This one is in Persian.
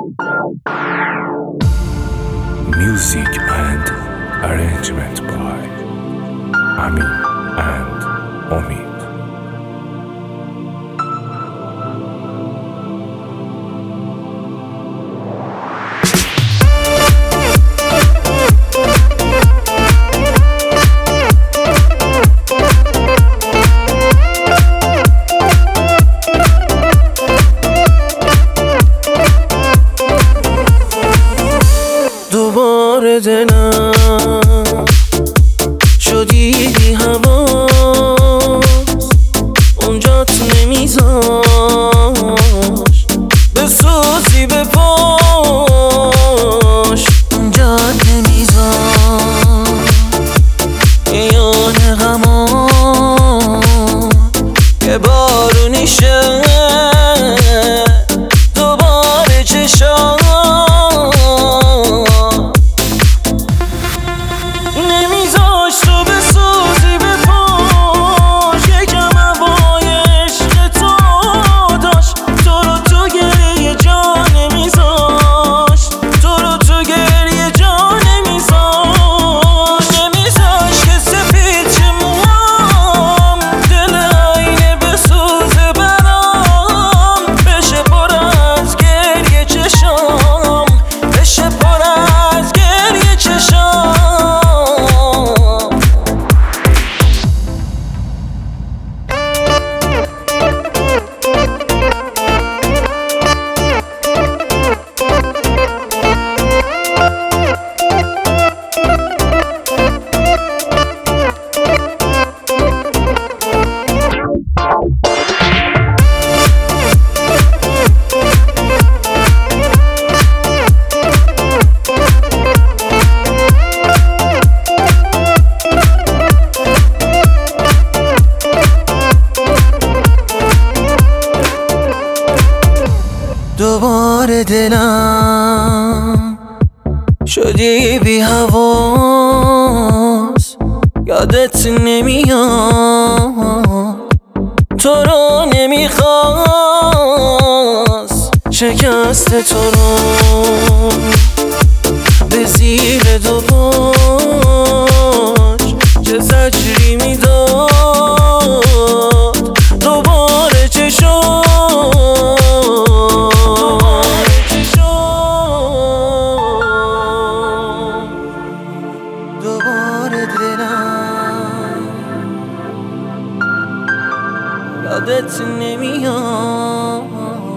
Music and arrangement by Amin and Omid. دوباره دلم شدی بی حواس، اونجات نمیذاش بسوزی به پاش، اونجات نمیذاش یاد غمان که بارونیشه دوباره چشام دوباره دلم شدی بی حواس، یادت نمیاد تو رو نمیخواست، شکست تو رو به زیر دو پاش چه زجری میداد دوباره چشم دوباره دلم یادت نمیاد